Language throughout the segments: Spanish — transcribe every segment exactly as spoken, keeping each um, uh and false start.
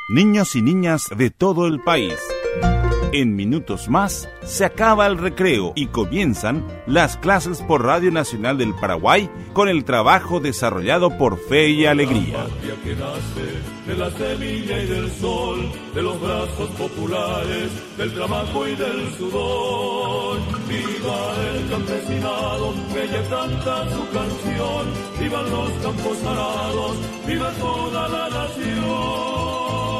niños y niñas de todo el país. En minutos más se acaba el recreo y comienzan las clases por Radio Nacional del Paraguay con el trabajo desarrollado por Fe y Alegría. La patria que nace de la semilla y del sol, de los brazos populares, del trabajo y del sudor. Viva el campesinado, que ella canta su canción, vivan los campos arados, viva toda la nación.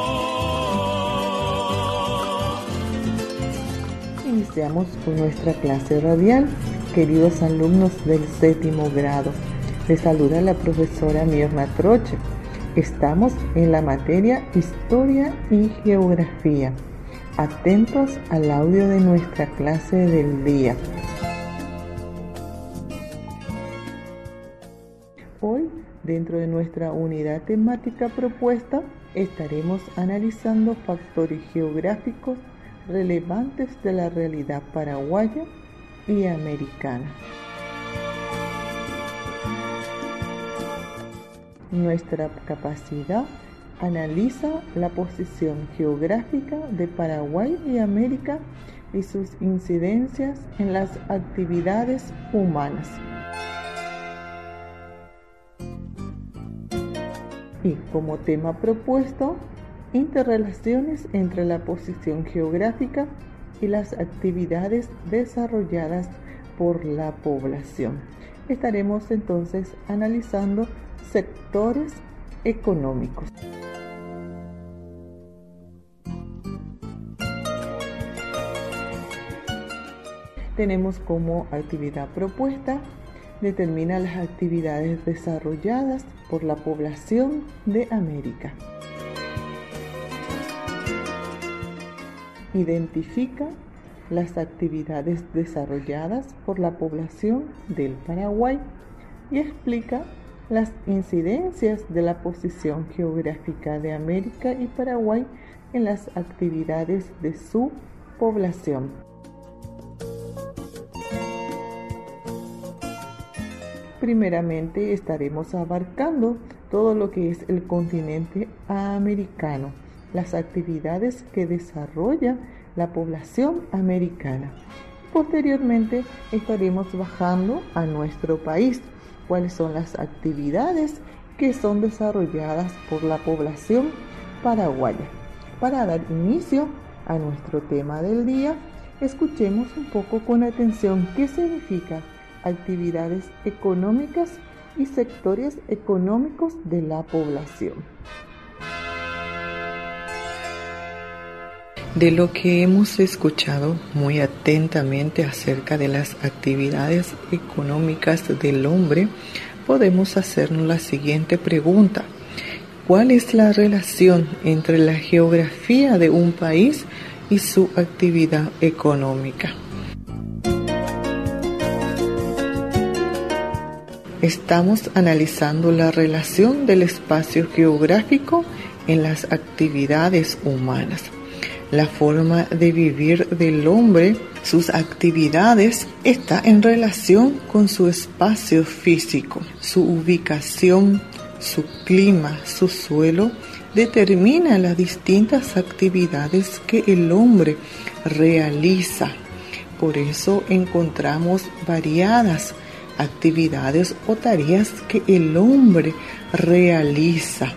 Iniciamos con nuestra clase radial, queridos alumnos del séptimo grado. Les saluda la profesora Mirna Troche. Estamos en la materia Historia y Geografía. Atentos al audio de nuestra clase del día. Hoy, dentro de nuestra unidad temática propuesta, estaremos analizando factores geográficos relevantes de la realidad paraguaya y americana. Nuestra capacidad analiza la posición geográfica de Paraguay y América y sus incidencias en las actividades humanas. Y como tema propuesto, interrelaciones entre la posición geográfica y las actividades desarrolladas por la población. Estaremos entonces analizando sectores económicos. Tenemos como actividad propuesta: determina las actividades desarrolladas por la población de América. Identifica las actividades desarrolladas por la población del Paraguay y explica las incidencias de la posición geográfica de América y Paraguay en las actividades de su población. Primeramente estaremos abarcando todo lo que es el continente americano, las actividades que desarrolla la población americana. Posteriormente estaremos bajando a nuestro país, cuáles son las actividades que son desarrolladas por la población paraguaya. Para dar inicio a nuestro tema del día, escuchemos un poco con atención qué significa actividades económicas y sectores económicos de la población. De lo que hemos escuchado muy atentamente acerca de las actividades económicas del hombre, podemos hacernos la siguiente pregunta: ¿cuál es la relación entre la geografía de un país y su actividad económica? Estamos analizando la relación del espacio geográfico en las actividades humanas. La forma de vivir del hombre, sus actividades, está en relación con su espacio físico. Su ubicación, su clima, su suelo, determina las distintas actividades que el hombre realiza. Por eso encontramos variadas actividades o tareas que el hombre realiza.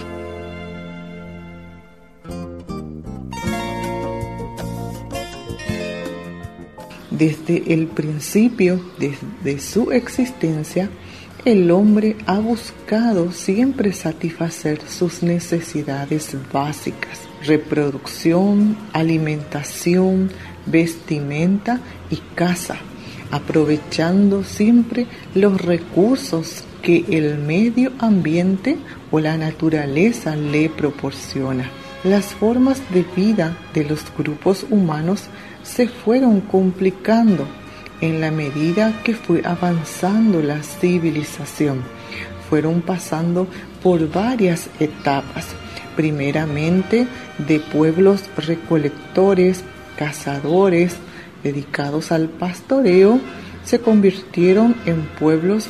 Desde el principio de, de su existencia, el hombre ha buscado siempre satisfacer sus necesidades básicas: reproducción, alimentación, vestimenta y caza, aprovechando siempre los recursos que el medio ambiente o la naturaleza le proporciona. Las formas de vida de los grupos humanos se fueron complicando en la medida que fue avanzando la civilización. Fueron pasando por varias etapas, primeramente de pueblos recolectores, cazadores, dedicados al pastoreo, se convirtieron en pueblos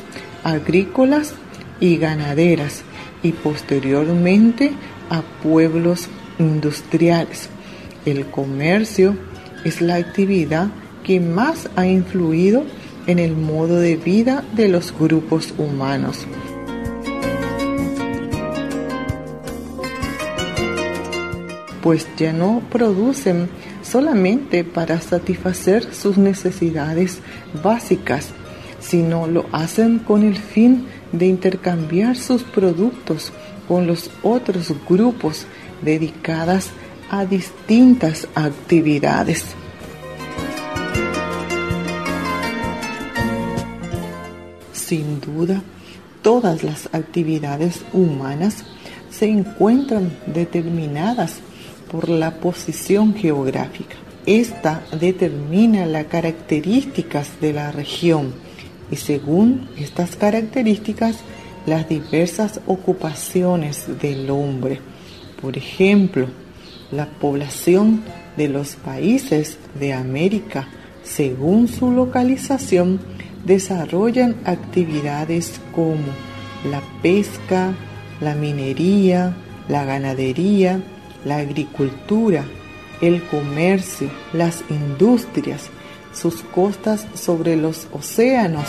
agrícolas y ganaderas, y posteriormente a pueblos industriales. El comercio es la actividad que más ha influido en el modo de vida de los grupos humanos. Pues ya no producen solamente para satisfacer sus necesidades básicas, sino lo hacen con el fin de intercambiar sus productos con los otros grupos dedicadas a distintas actividades. Sin duda, todas las actividades humanas se encuentran determinadas por la posición geográfica. Esta determina las características de la región y según estas características las diversas ocupaciones del hombre. Por ejemplo, la población de los países de América, según su localización, desarrollan actividades como la pesca, la minería, la ganadería, la agricultura, el comercio, las industrias, sus costas sobre los océanos.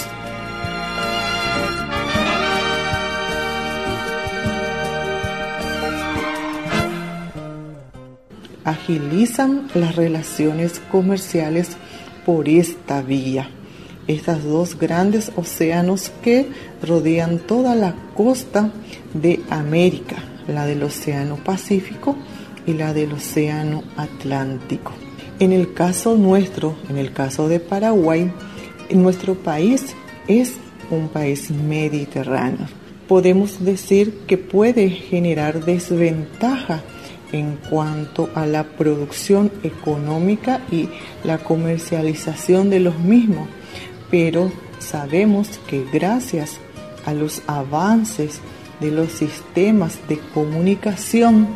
Agilizan las relaciones comerciales por esta vía. Estos dos grandes océanos que rodean toda la costa de América, la del Océano Pacífico y la del Océano Atlántico. En el caso nuestro, en el caso de Paraguay, nuestro país es un país mediterráneo. Podemos decir que puede generar desventaja en cuanto a la producción económica y la comercialización de los mismos, pero sabemos que gracias a los avances de los sistemas de comunicación,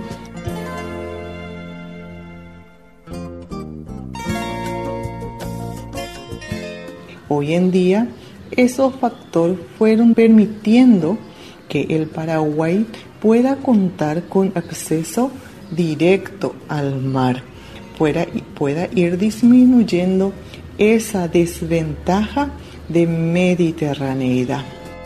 hoy en día esos factores fueron permitiendo que el Paraguay pueda contar con acceso directo al mar, pueda, pueda ir disminuyendo esa desventaja de mediterraneidad.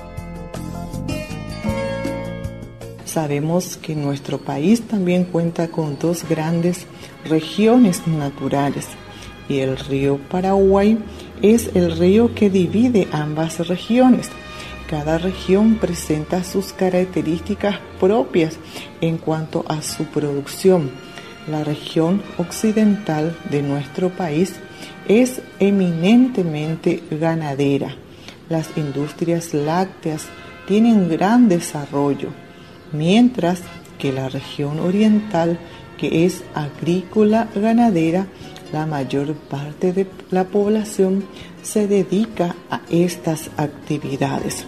Sabemos que nuestro país también cuenta con dos grandes regiones naturales y el río Paraguay es el río que divide ambas regiones. Cada región presenta sus características propias en cuanto a su producción. La región occidental de nuestro país es eminentemente ganadera. Las industrias lácteas tienen gran desarrollo, mientras que la región oriental, que es agrícola ganadera, la mayor parte de la población se dedica a estas actividades.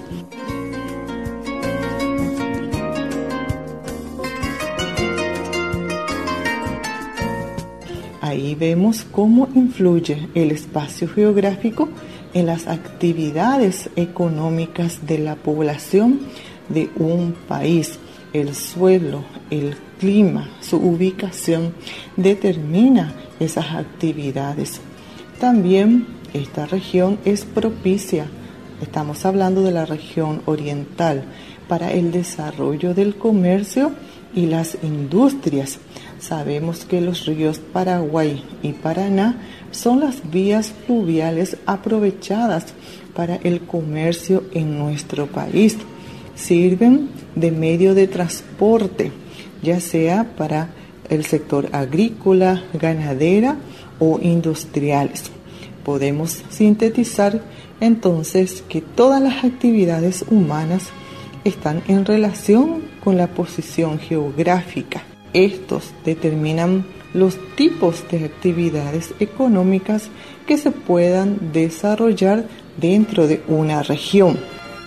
Ahí vemos cómo influye el espacio geográfico en las actividades económicas de la población de un país. El suelo, el clima, su ubicación determina esas actividades. También esta región es propicia, estamos hablando de la región oriental, para el desarrollo del comercio y las industrias. Sabemos que los ríos Paraguay y Paraná son las vías fluviales aprovechadas para el comercio en nuestro país. Sirven de medio de transporte, ya sea para el sector agrícola, ganadera o industriales. Podemos sintetizar entonces que todas las actividades humanas están en relación con la posición geográfica. Estos determinan los tipos de actividades económicas que se puedan desarrollar dentro de una región.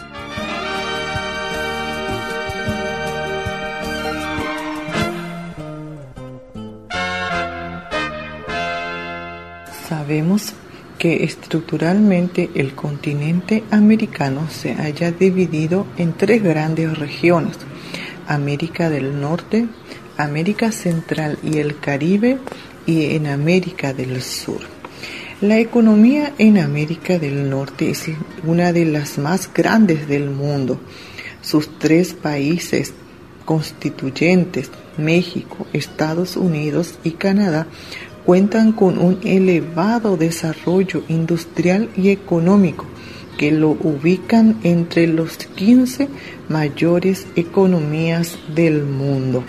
Sabemos que estructuralmente el continente americano se haya dividido en tres grandes regiones: América del Norte, América Central y el Caribe y en América del Sur. La economía en América del Norte es una de las más grandes del mundo. Sus tres países constituyentes, México, Estados Unidos y Canadá, cuentan con un elevado desarrollo industrial y económico que lo ubican entre los quince mayores economías del mundo.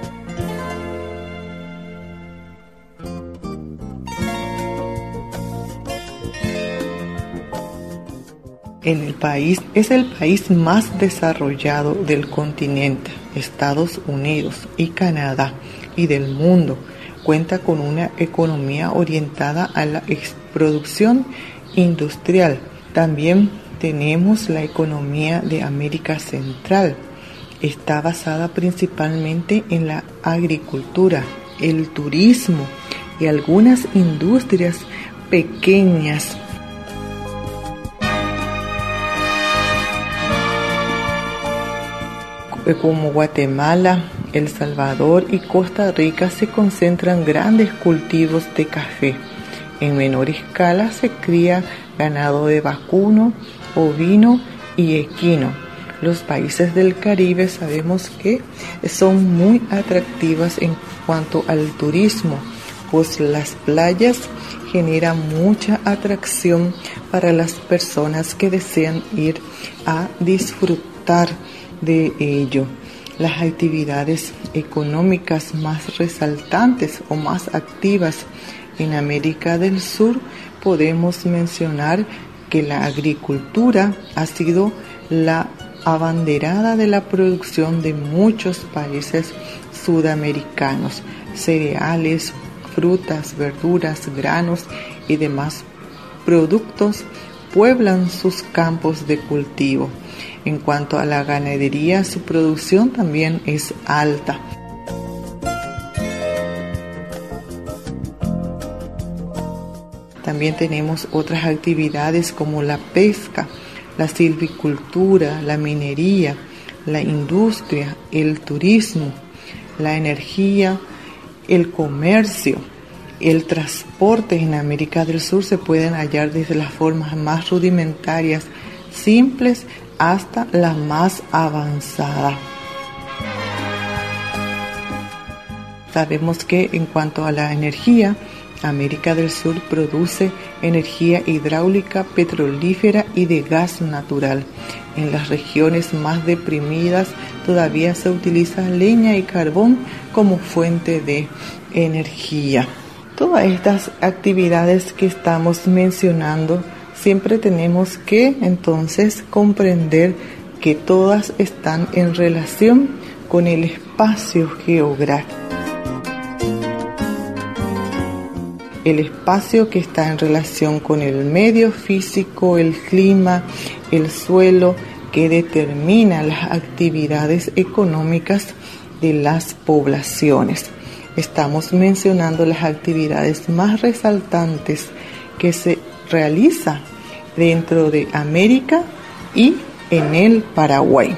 En el país es el país más desarrollado del continente, Estados Unidos y Canadá, y del mundo. Cuenta con una economía orientada a la producción industrial. También tenemos la economía de América Central. Está basada principalmente en la agricultura, el turismo y algunas industrias pequeñas. Como Guatemala, El Salvador y Costa Rica se concentran grandes cultivos de café. En menor escala se cría ganado de vacuno, ovino y equino. Los países del Caribe sabemos que son muy atractivas en cuanto al turismo, pues las playas generan mucha atracción para las personas que desean ir a disfrutar de ello. Las actividades económicas más resaltantes o más activas en América del Sur podemos mencionar que la agricultura ha sido la abanderada de la producción de muchos países sudamericanos. Cereales, frutas, verduras, granos y demás productos pueblan sus campos de cultivo. En cuanto a la ganadería, su producción también es alta. También tenemos otras actividades como la pesca, la silvicultura, la minería, la industria, el turismo, la energía, el comercio, el transporte. En América del Sur se pueden hallar desde las formas más rudimentarias, simples, hasta la más avanzada. Sabemos que en cuanto a la energía, América del Sur produce energía hidráulica, petrolífera y de gas natural. En las regiones más deprimidas todavía se utiliza leña y carbón como fuente de energía. Todas estas actividades que estamos mencionando, siempre tenemos que entonces comprender que todas están en relación con el espacio geográfico. El espacio que está en relación con el medio físico, el clima, el suelo, que determina las actividades económicas de las poblaciones. Estamos mencionando las actividades más resaltantes que se realizan dentro de América y en el Paraguay.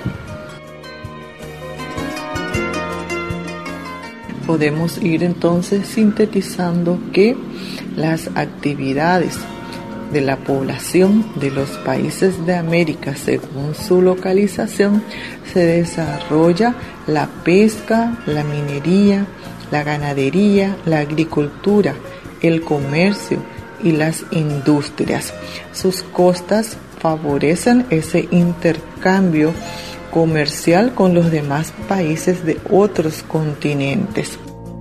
Podemos ir entonces sintetizando que las actividades de la población de los países de América, según su localización, se desarrolla la pesca, la minería, la ganadería, la agricultura, el comercio y las industrias. Sus costas favorecen ese intercambio comercial con los demás países de otros continentes.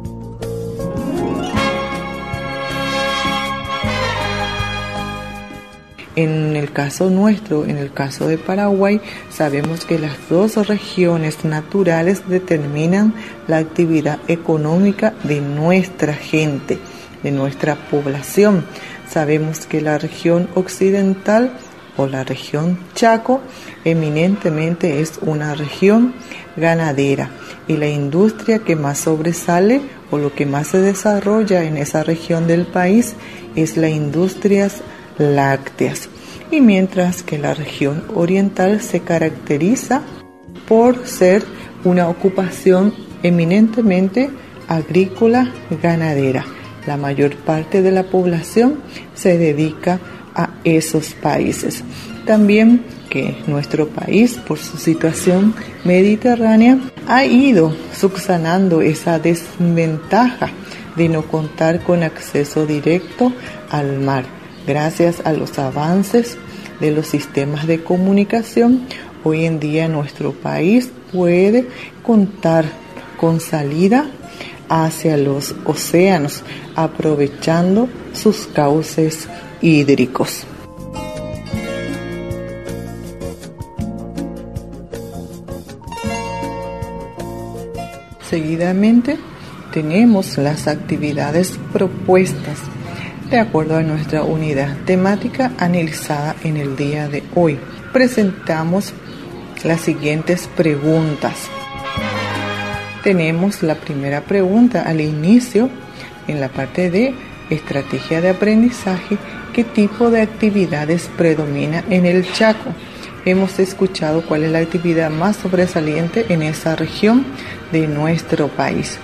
En el caso nuestro, en el caso de Paraguay, sabemos que las dos regiones naturales determinan la actividad económica de nuestra gente, de nuestra población. Sabemos que la región occidental o la región Chaco eminentemente es una región ganadera, y la industria que más sobresale o lo que más se desarrolla en esa región del país es la industria lácteas, y mientras que la región oriental se caracteriza por ser una ocupación eminentemente agrícola ganadera. La mayor parte de la población se dedica a esos países. También que nuestro país, por su situación mediterránea, ha ido subsanando esa desventaja de no contar con acceso directo al mar. Gracias a los avances de los sistemas de comunicación, hoy en día nuestro país puede contar con salida hacia los océanos, aprovechando sus cauces hídricos. Seguidamente tenemos las actividades propuestas de acuerdo a nuestra unidad temática analizada en el día de hoy. Presentamos las siguientes preguntas. Tenemos la primera pregunta al inicio, en la parte de estrategia de aprendizaje: ¿qué tipo de actividades predomina en el Chaco? Hemos escuchado cuál es la actividad más sobresaliente en esa región de nuestro país.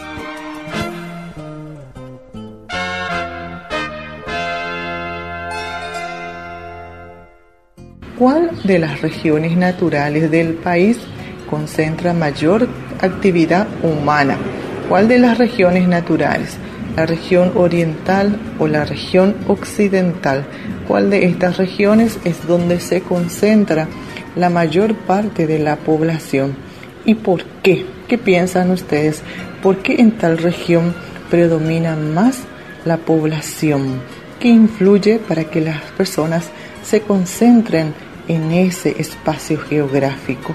¿Cuál de las regiones naturales del país concentra mayor actividad humana? ¿Cuál de las regiones naturales? ¿La región oriental o la región occidental? ¿Cuál de estas regiones es donde se concentra la mayor parte de la población? ¿Y por qué? ¿Qué piensan ustedes? ¿Por qué en tal región predomina más la población? ¿Qué influye para que las personas se concentren en ese espacio geográfico?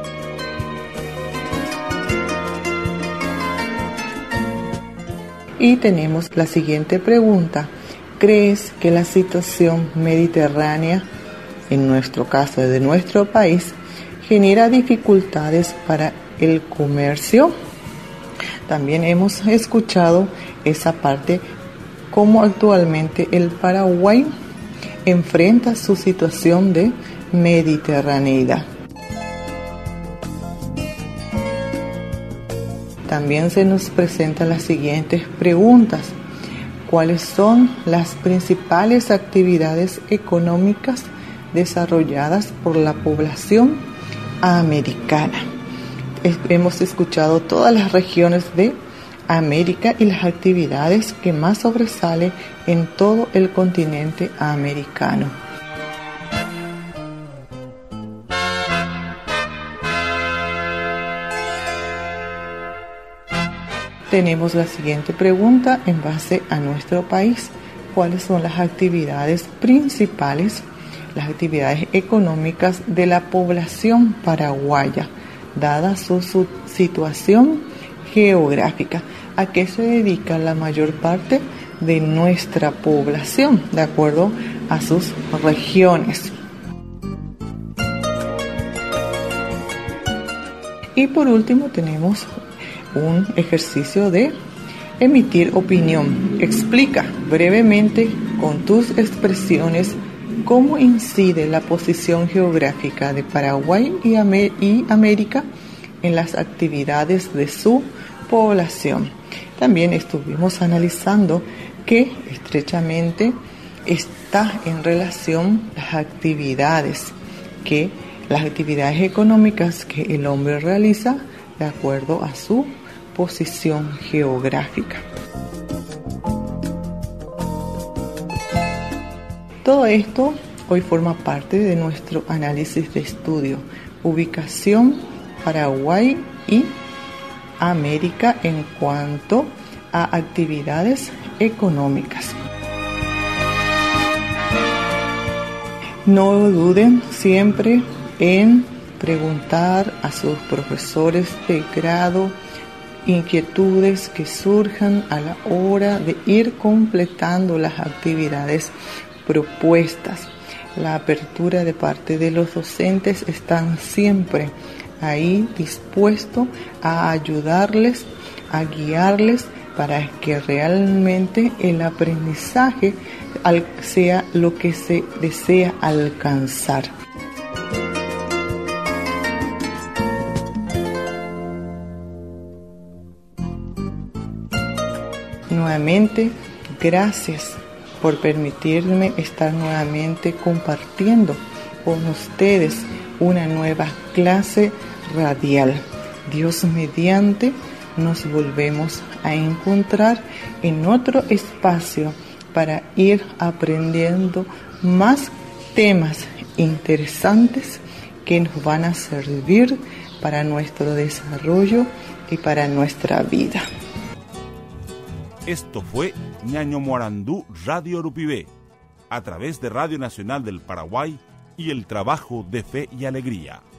Y tenemos la siguiente pregunta: ¿crees que la situación mediterránea, en nuestro caso de nuestro país, genera dificultades para el comercio? También hemos escuchado esa parte, cómo actualmente el Paraguay enfrenta su situación de mediterraneidad. También se nos presentan las siguientes preguntas: ¿cuáles son las principales actividades económicas desarrolladas por la población americana? Hemos escuchado todas las regiones de América y las actividades que más sobresalen en todo el continente americano. Tenemos la siguiente pregunta en base a nuestro país: ¿cuáles son las actividades principales, las actividades económicas de la población paraguaya, dada su, su situación geográfica? ¿A qué se dedica la mayor parte de nuestra población, de acuerdo a sus regiones? Y por último tenemos un ejercicio de emitir opinión. Explica brevemente con tus expresiones cómo incide la posición geográfica de Paraguay y, Amer- y América en las actividades de su población. También estuvimos analizando que estrechamente está en relación las actividades que las actividades económicas que el hombre realiza de acuerdo a su posición geográfica. Todo esto hoy forma parte de nuestro análisis de estudio: ubicación Paraguay y América en cuanto a actividades económicas. No duden siempre en preguntar a sus profesores de grado inquietudes que surjan a la hora de ir completando las actividades propuestas. La apertura de parte de los docentes están siempre ahí dispuestos a ayudarles, a guiarles para que realmente el aprendizaje sea lo que se desea alcanzar. Nuevamente, gracias por permitirme estar nuevamente compartiendo con ustedes una nueva clase radial. Dios mediante, nos volvemos a encontrar en otro espacio para ir aprendiendo más temas interesantes que nos van a servir para nuestro desarrollo y para nuestra vida. Esto fue Ñaño Morandú Radio Urupibé, a través de Radio Nacional del Paraguay y el trabajo de fe y alegría.